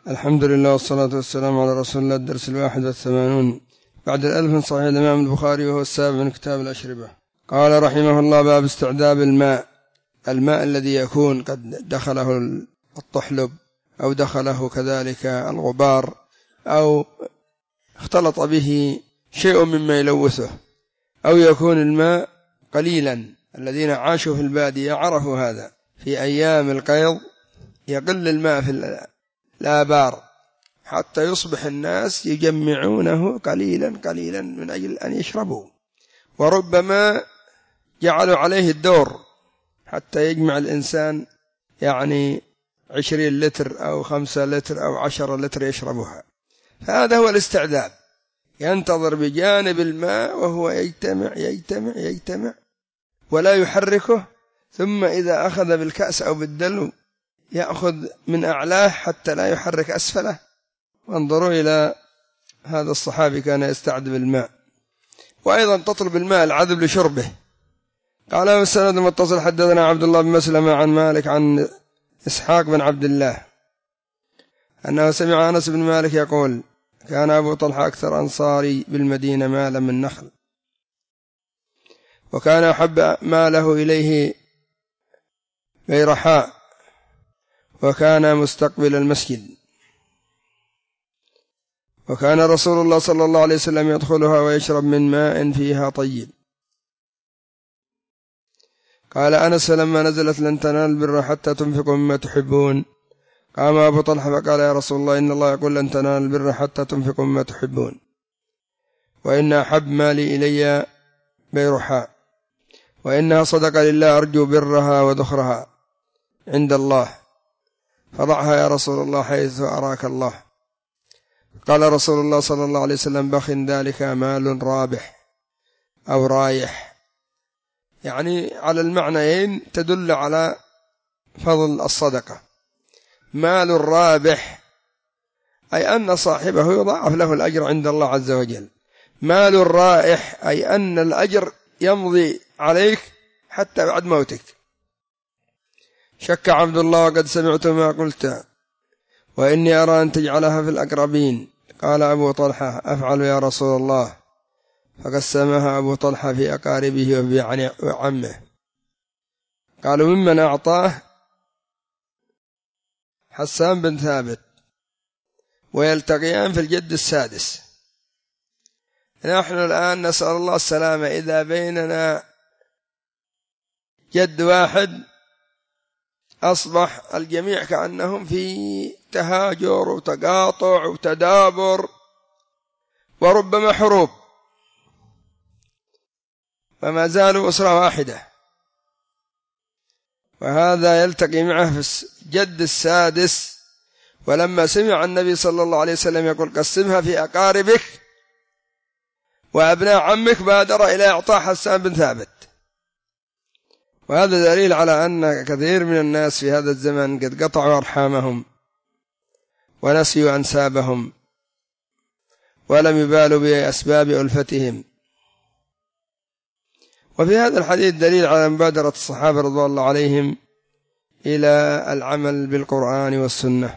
الحمد لله والصلاة والسلام على رسول الله. الدرس 81 بعد 1000 من صحيح الإمام البخاري، وهو السابع من كتاب الأشربة. قال رحمه الله: باب استعذاب الماء الذي يكون قد دخله الطحلب أو دخله كذلك الغبار أو اختلط به شيء مما يلوثه، أو يكون الماء قليلا. الذين عاشوا في البادية عرفوا هذا. في أيام القيض يقل الماء في الآبار حتى يصبح الناس يجمعونه قليلا قليلا من أجل أن يشربوا، وربما جعلوا عليه الدور حتى يجمع الإنسان 20 لتر أو 5 لتر أو 10 لتر يشربها. فهذا هو الاستعذاب، ينتظر بجانب الماء وهو يجتمع يجتمع يجتمع ولا يحركه، ثم إذا أخذ بالكأس أو بالدلو يأخذ من أعلاه حتى لا يحرك أسفله. وانظروا إلى هذا الصحابي كان يستعذب الماء. وأيضا تطلب الماء العذب لشربه. قال السند المتصل: حدثنا عبد الله بن مسلمة عن مالك عن إسحاق بن عبد الله أنه سمع أنس بن مالك يقول: كان أبو طلحة أكثر أنصاري بالمدينة مالا من نخل، وكان أحب ماله إليه بيرحاء، وكان مستقبل المسجد، وكان رسول الله صلى الله عليه وسلم يدخلها ويشرب من ماء فيها طيب. قال أنس: لما نزلت لن تنالوا البر حتى تنفقوا مما تحبون، قام أبو طلحة فقال: يا رسول الله، إن الله يقول لن تنالوا البر حتى تنفقوا مما تحبون، وإن أحب مالي إلي بيرحاء، وإنها صدقة لله أرجو برها وذخرها عند الله، فضعها يا رسول الله حيث أراك الله. قال رسول الله صلى الله عليه وسلم: بخ ذلك مال رابح أو رايح، يعني على المعنيين تدل على فضل الصدقة. مال رابح أي أن صاحبه يضاعف له الأجر عند الله عز وجل. مال رائح أي أن الأجر يمضي عليك حتى بعد موتك. شك عبد الله: وقد سمعت ما قلت، وإني أرى أن تجعلها في الأقربين. قال أبو طلحة: أفعل يا رسول الله. فقسمها أبو طلحة في أقاربه وعمه. قالوا: ممن أعطاه؟ حسان بن ثابت. ويلتقيان في الجد السادس. نحن الآن نسأل الله السلامة، إذا بيننا جد واحد أصبح الجميع كأنهم في تهاجر وتقاطع وتدابر وربما حروب، فما زالوا أسرة واحدة. وهذا يلتقي معه في الجد السادس، ولما سمع النبي صلى الله عليه وسلم يقول: قسمها في أقاربك وأبناء عمك، بادر إلى إعطاء حسان بن ثابت. وهذا دليل على أن كثير من الناس في هذا الزمن قد قطعوا أرحامهم ونسيوا أنسابهم ولم يبالوا بأسباب ألفتهم. وفي هذا الحديث دليل على مبادرة الصحابة رضوان الله عليهم إلى العمل بالقرآن والسنة،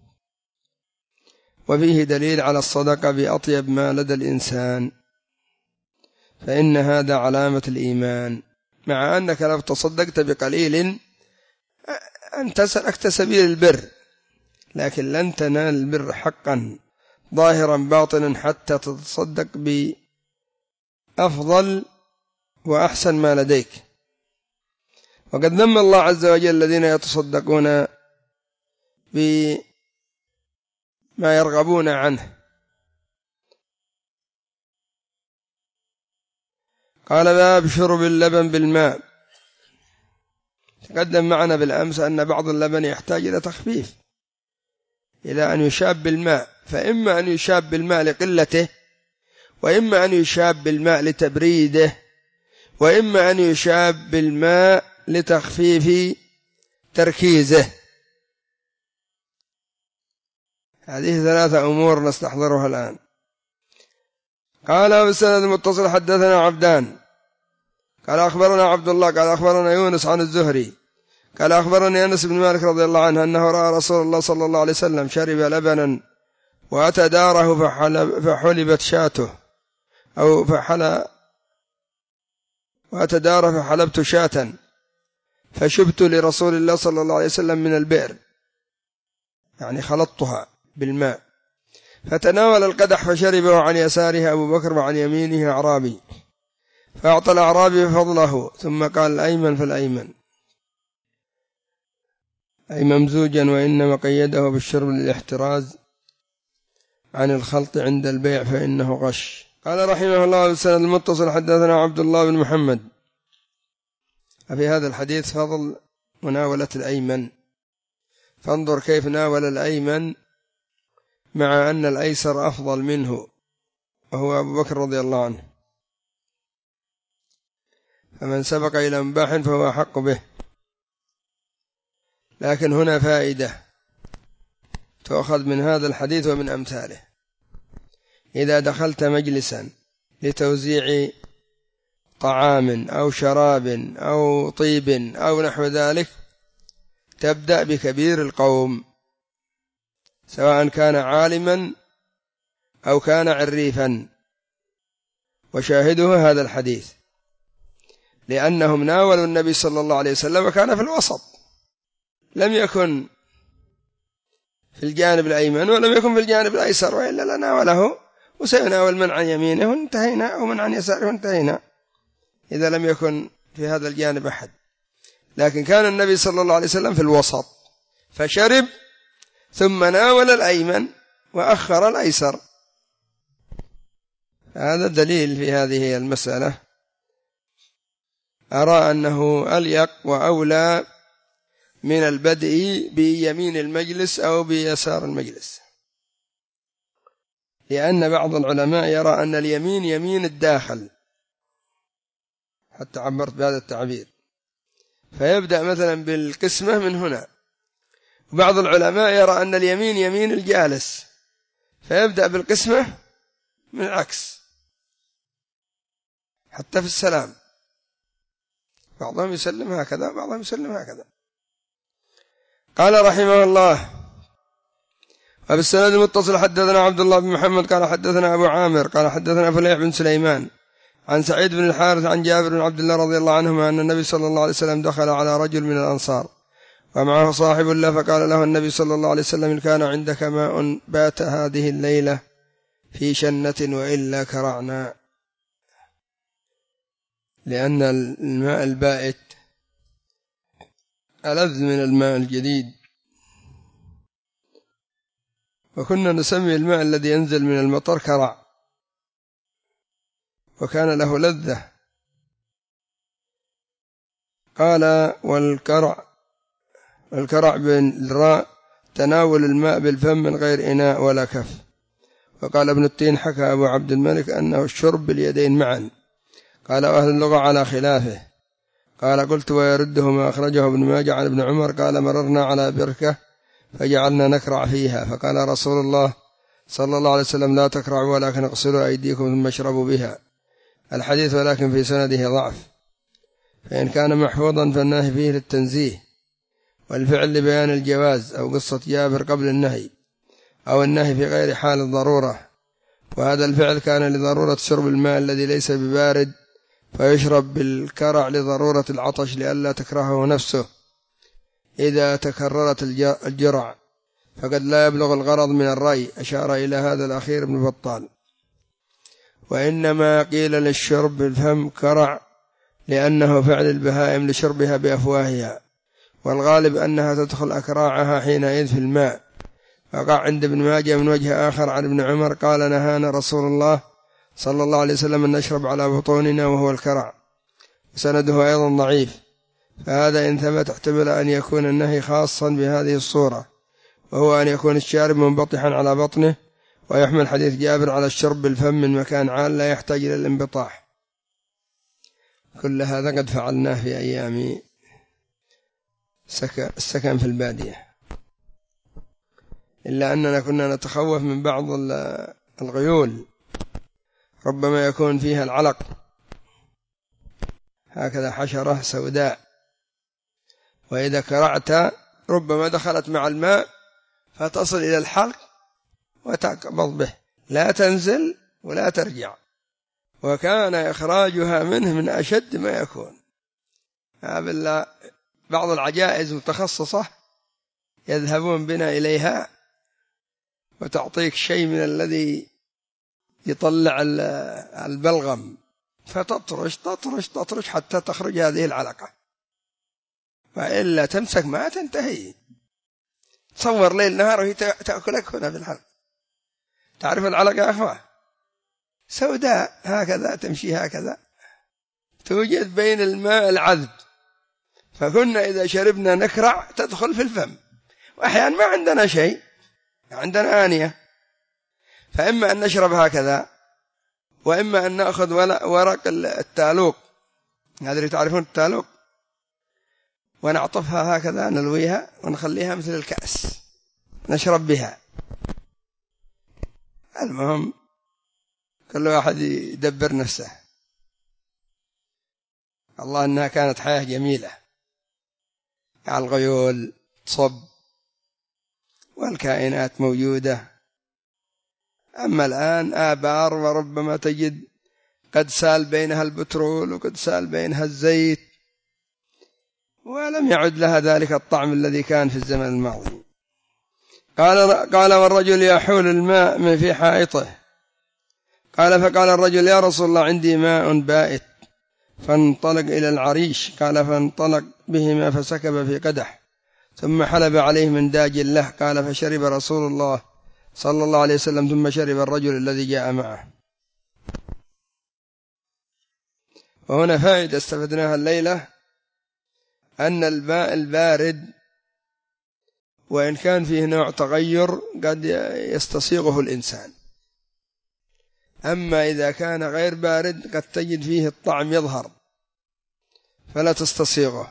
وفيه دليل على الصدقة بأطيب ما لدى الإنسان، فإن هذا علامة الإيمان. مع أنك لو تصدقت بقليل أنت سلكت سبيل البر، لكن لن تنال البر حقا ظاهرا باطنا حتى تتصدق بأفضل وأحسن ما لديك. وقد ذم الله عز وجل الذين يتصدقون بما يرغبون عنه. قال: باب شرب اللبن بالماء. تقدم معنا بالأمس أن بعض اللبن يحتاج إلى تخفيف، إلى أن يشاب بالماء، فإما أن يشاب بالماء لقلته، وإما أن يشاب بالماء لتبريده، وإما أن يشاب بالماء لتخفيف تركيزه. هذه 3 أمور نستحضرها الآن. قال بالسند المتصل: حدثنا عبدان قال أخبرنا عبد الله قال أخبرنا يونس عن الزهري قال أخبرني أنس بن مالك رضي الله عنه أنه رأى رسول الله صلى الله عليه وسلم شرب لبنا وأتى داره فحلبت شاته أو وأتى داره فحلبت شاة فشبت لرسول الله صلى الله عليه وسلم من البئر، يعني خلطتها بالماء، فتناول القدح فشربه عن يساره أبو بكر وعن يمينه أعرابي، فأعطى الأعرابي فضله ثم قال الأيمن فالأيمن، أي ممزوجا، وإنما قيده بالشرب للاحتراز عن الخلط عند البيع فإنه غش. قال رحمه الله بالسند المتصل حدثنا عبد الله بن محمد. في هذا الحديث فضل مناولة الأيمن، فانظر كيف ناول الأيمن مع أن الأيسر أفضل منه وهو أبو بكر رضي الله عنه، فمن سبق إلى مباح فهو أحق به. لكن هنا فائدة تؤخذ من هذا الحديث ومن أمثاله: إذا دخلت مجلسا لتوزيع طعام أو شراب أو طيب أو نحو ذلك، تبدأ بكبير القوم سواء كان عالما أو كان عريفا، وشاهده هذا الحديث، لأنهم ناولوا النبي صلى الله عليه وسلم وكان في الوسط، لم يكن في الجانب الأيمن ولم يكن في الجانب الأيسر، وإلا لناوله وسيناول من عن يمينه وانتهينا، أو من عن يساره وانتهينا، إذا لم يكن في هذا الجانب أحد. لكن كان النبي صلى الله عليه وسلم في الوسط، فشرب ثم ناول الأيمن وأخر الأيسر. هذا دليل في هذه المسألة. أرى أنه أليق وأولى من البدء بيمين المجلس أو بيسار المجلس، لأن بعض العلماء يرى أن اليمين يمين الداخل، حتى عبرت بهذا التعبير، فيبدأ مثلا بالقسمة من هنا. وبعض العلماء يرى أن اليمين يمين الجالس، فيبدأ بالقسمة من العكس، حتى في السلام بعضهم يسلم هكذا وبعضهم يسلم هكذا. قال رحمه الله: وبالسند المتصل حدثنا عبد الله بن محمد قال حدثنا أبو عامر قال حدثنا فليح بن سليمان عن سعيد بن الحارث عن جابر بن عبد الله رضي الله عنهما أن النبي صلى الله عليه وسلم دخل على رجل من الأنصار ومعه صاحب له، فقال له النبي صلى الله عليه وسلم: إن كان عندك ماء بات هذه الليلة في شنة وإلا كرعنا، لأن الماء البائت ألذ من الماء الجديد، وكنا نسمي الماء الذي ينزل من المطر كرع، وكان له لذة. قال: والكرع بالراء تناول الماء بالفم من غير إناء ولا كف. وقال ابن التين: حكى أبو عبد الملك أنه الشرب باليدين معا. قال: أهل اللغة على خلافه. قال: قلت: ويرده ما أخرجه ابن ماجه عن ابن عمر قال: مررنا على بركة فجعلنا نكرع فيها، فقال رسول الله صلى الله عليه وسلم: لا تكرعوا ولكن اغسلوا أيديكم ثم اشربوا بها. الحديث ولكن في سنده ضعف، فإن كان محفوظا فالنهي فيه للتنزيه، والفعل لبيان الجواز، أو قصة جابر قبل النهي، أو النهي في غير حال الضرورة، وهذا الفعل كان لضرورة شرب الماء الذي ليس ببارد، فيشرب بالكرع لضرورة العطش لئلا تكرهه نفسه إذا تكررت الجرع، فقد لا يبلغ الغرض من الري. أشار إلى هذا الأخير ابن بطال. وإنما قيل للشرب بالفم كرع لأنه فعل البهائم لشربها بأفواهها، والغالب أنها تدخل أكراعها حينئذ في الماء. وقع عند ابن ماجه من وجه آخر عن ابن عمر قال: نهانا رسول الله صلى الله عليه وسلم أن نشرب على بطوننا وهو الكرع. سنده أيضا ضعيف، فهذا إن ثبت احتمل أن يكون النهي خاصا بهذه الصورة، وهو أن يكون الشارب منبطحا على بطنه، ويحمل حديث جابر على الشرب بالفم من مكان عال لا يحتاج إلى الانبطاح. كل هذا قد فعلناه في أيام السكن في البادية، إلا أننا كنا نتخوف من بعض الغيول، ربما يكون فيها العلق هكذا حشرة سوداء، وإذا كرعت ربما دخلت مع الماء فتصل إلى الحلق وتقبض به، لا تنزل ولا ترجع. وكان إخراجها منه من أشد ما يكون. بعض العجائز متخصصة يذهبون بنا إليها وتعطيك شيء من الذي يطلع البلغم، فتطرش تطرش تطرش حتى تخرج هذه العلقة، وإلا تمسك ما تنتهي. تصور ليل نهار وهي تأكلك هنا في الحلق. تعرف العلقة يا أخوة؟ سوداء هكذا تمشي هكذا، توجد بين الماء العذب، فكنا إذا شربنا نكرع تدخل في الفم. وأحيانا ما عندنا شيء، عندنا آنية، فإما أن نشرب هكذا، وإما أن نأخذ ورق التالوق، هذا تعرفون التالوق، ونعطفها هكذا نلويها ونخليها مثل الكأس نشرب بها. المهم كل واحد يدبر نفسه. الله أنها كانت حياة جميلة، على الغيول تصب والكائنات موجودة. أما الآن آبار، وربما تجد قد سال بينها البترول وقد سال بينها الزيت، ولم يعد لها ذلك الطعم الذي كان في الزمن الماضي. قال والرجل يحول الماء من في حائطه. فقال الرجل يا رسول الله عندي ماء بائت، فانطلق إلى العريش. قال فانطلق بهما فسكب في قدح، ثم حلب عليه من داج له. قال فشرب رسول الله صلى الله عليه وسلم، ثم شرب الرجل الذي جاء معه. وهنا فائدة استفدناها الليلة، أن الماء البارد وإن كان فيه نوع تغير قد يستصيغه الإنسان، أما إذا كان غير بارد قد تجد فيه الطعم يظهر فلا تستصيغه.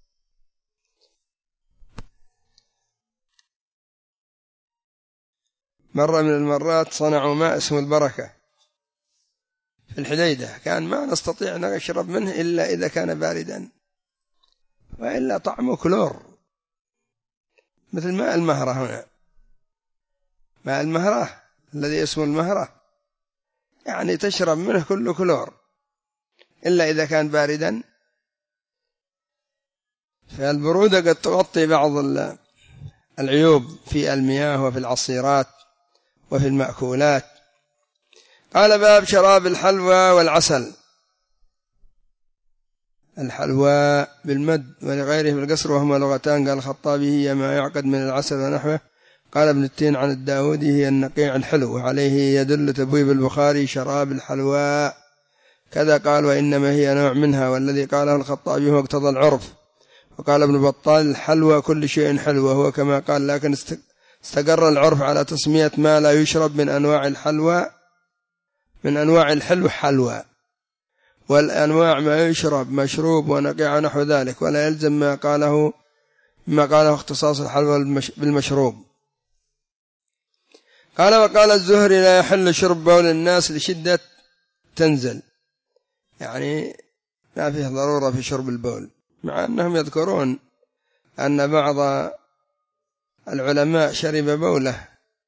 مرة من المرات صنعوا ماء اسمه البركة في الحديدة، كان ما نستطيع أن نشرب منه إلا إذا كان باردا، وإلا طعمه كلور، مثل ماء المهرة. هنا ماء المهرة الذي اسمه المهرة يعني تشرب منه كله كلور إلا إذا كان باردا. فالبرودة قد تغطي بعض العيوب في المياه وفي العصيرات وفي المأكولات. قال باب شراب الحلوى والعسل. الحلوى بالمد ولغيره بالقصر، وهما لغتان. قال الخطابي هي ما يعقد من العسل ونحوه. قال ابن التين عن الداودي هي النقيع الحلو، عليه يدل تبويب البخاري شراب الحلوى كذا. قال وإنما هي نوع منها، والذي قاله الخطابي هو اقتضى العرف. وقال ابن بطال الحلوى كل شيء حلو، وهو كما قال، لكن استقر العرف على تسمية ما لا يشرب من أنواع الحلوى، من أنواع الحلو حلوى، والأنواع ما يشرب مشروب ونقيع نحو ذلك، ولا يلزم ما قاله اختصاص الحلوى بالمشروب. قال وقال الزهري لا يحل شرب بول الناس لشدة تنزل، يعني ما فيه ضرورة في شرب البول، مع أنهم يذكرون أن بعض العلماء شرب بوله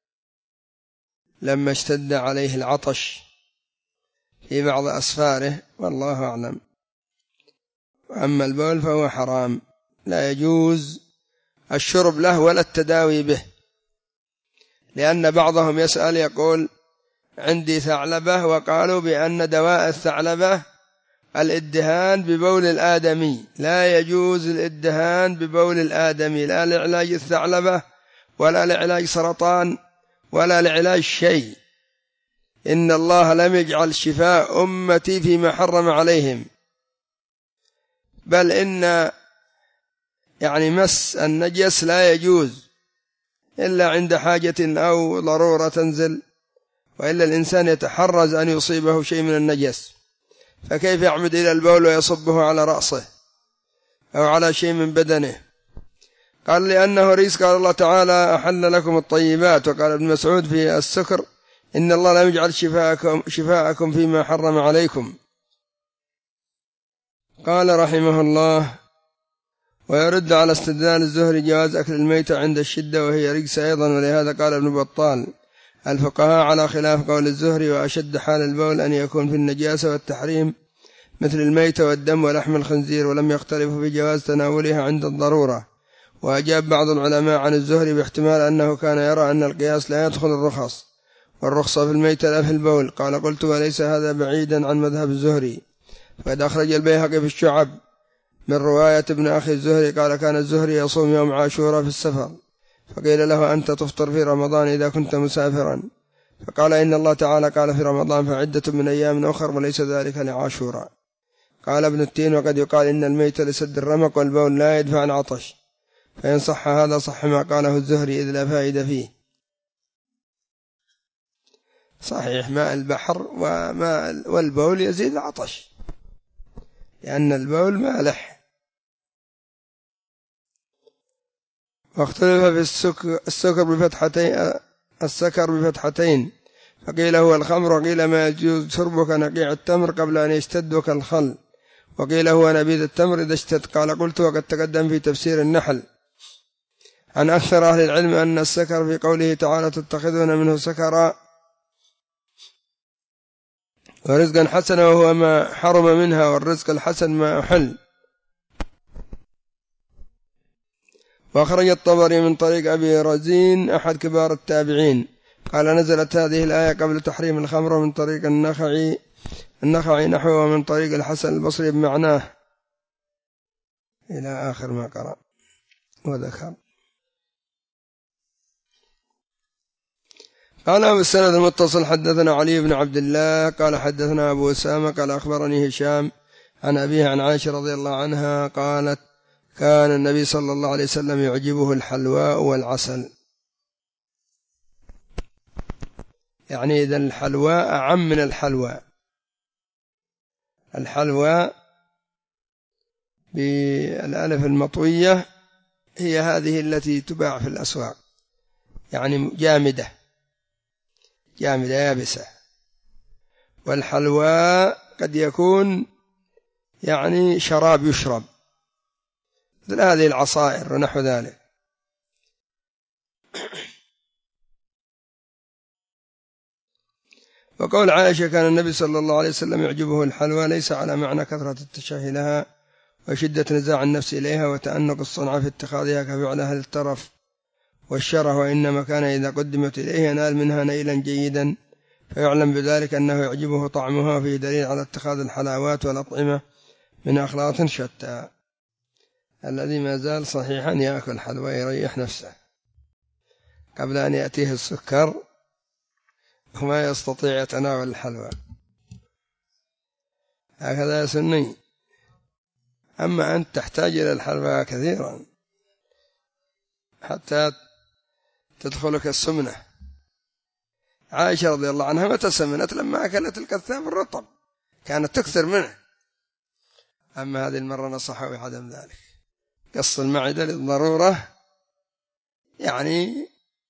لما اشتد عليه العطش في بعض أسفاره، والله أعلم. وأما البول فهو حرام، لا يجوز الشرب له ولا التداوي به، لأن بعضهم يسأل يقول عندي ثعلبة، وقالوا بأن دواء الثعلبة الادهان ببول الآدمي، لا يجوز الادهان ببول الآدمي، لا لعلاج الثعلبة ولا لعلاج سرطان ولا لعلاج شيء. إن الله لم يجعل شفاء أمتي فيما حرم عليهم، بل إن يعني مس النجس لا يجوز إلا عند حاجة أو ضرورة تنزل، وإلا الإنسان يتحرز أن يصيبه شيء من النجس، فكيف يعمد إلى البول ويصبه على رأسه أو على شيء من بدنه؟ قال لأنه رزق. قال الله تعالى أحل لكم الطيبات. وقال ابن مسعود في السكر إن الله لم يجعل شفاءكم فيما حرم عليكم. قال رحمه الله ويرد على استدلال الزهري جواز أكل الميتة عند الشدة وهي رجس أيضا، ولهذا قال ابن بطال: الفقهاء على خلاف قول الزهري، وأشد حال البول أن يكون في النجاسة والتحريم مثل الميتة والدم ولحم الخنزير، ولم يختلفوا في جواز تناولها عند الضرورة. وأجاب بعض العلماء عن الزهري باحتمال أنه كان يرى أن القياس لا يدخل الرخص، والرخصة في الميتة لا في البول. قال: قلت: وليس هذا بعيدا عن مذهب الزهري، فقد أخرج البيهقي في الشعب من رواية ابن أخي الزهري قال: كان الزهري يصوم يوم عاشوراء في السفر، فقيل له: أنت تفطر في رمضان إذا كنت مسافرا؟ فقال: إن الله تعالى قال في رمضان: فعدة من أيام أخر، وليس ذلك لعاشوراء. قال ابن التين: وقد يقال إن الميت لسد الرمق، والبول لا يدفع العطش، فإن صح هذا صح ما قاله الزهري، إذ لا فائدة فيه. صحيح، ماء البحر والبول يزيد العطش، لأن البول مالح. واختلف في السكر بفتحتين، فقيل هو الخمر، وقيل ما يجوز شربك نقيع التمر قبل أن يشتد كالخل، وقيل هو نبيذ التمر إذا اشتد. قال: قلت: وقد تقدم في تفسير النحل عن أكثر أهل العلم أن السكر في قوله تعالى: تتخذون منه سكرا ورزقا حسنا، وهو ما حرم منها، والرزق الحسن ما أحل. وأخرج الطبري من طريق أبي رزين أحد كبار التابعين قال: نزلت هذه الآية قبل تحريم الخمر من طريق النخعي نحوه من طريق الحسن البصري بمعناه، إلى آخر ما قرأ وذكر. قال بالسند المتصل: حدثنا علي بن عبد الله قال حدثنا أبو أسامة قال أخبرني هشام عن أبيه عن عائشة رضي الله عنها قالت: كان النبي صلى الله عليه وسلم يعجبه الحلواء والعسل. يعني إذا الحلواء أعم من الحلوى. الحلواء بالألف المطوية هي هذه التي تباع في الأسواق، يعني جامدة يابسة. والحلواء قد يكون يعني شراب يشرب، مثل هذه العصائر ونحو ذلك. وقول عائشة: كان النبي صلى الله عليه وسلم يعجبه الحلوى، ليس على معنى كثرة التشهي لها وشدة نزاع النفس إليها وتأنق الصنعة في اتخاذها كفعل أهل الترف والشره، وإنما كان إذا قدمت إليه ينال منها نيلا جيدا، فيعلم بذلك أنه يعجبه طعمها، فيه دليل على اتخاذ الحلاوات والأطعمة من أخلاط شتى. الذي ما زال صحيحا يأكل حلوى يريح نفسه قبل أن يأتيه السكر وما يستطيع يتناول الحلوى، هكذا يا سني. أما أنت تحتاج إلى الحلوى كثيرا حتى تدخلك السمنة. عائشة رضي الله عنها متى سمنت؟ لما أكلت الكثاف الرطب، كانت تكثر منه. أما هذه المرة نصحه بعدم ذلك، قص المعدة للضرورة، يعني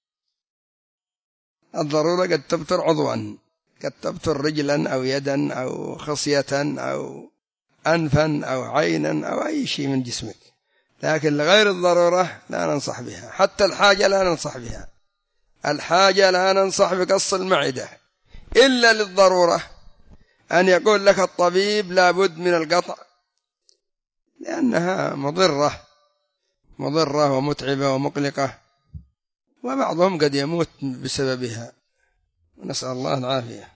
الضرورة قد تبتر عضوا، قد تبتر رجلا أو يدا أو خصية أو أنفا أو عينا أو أي شيء من جسمك، لكن لغير الضرورة لا ننصح بها. حتى الحاجة لا ننصح بها، الحاجة لا ننصح بقص المعدة إلا للضرورة، أن يقول لك الطبيب لابد من القطع، لأنها مضرة ومتعبة ومقلقة، وبعضهم قد يموت بسببها، نسأل الله العافية.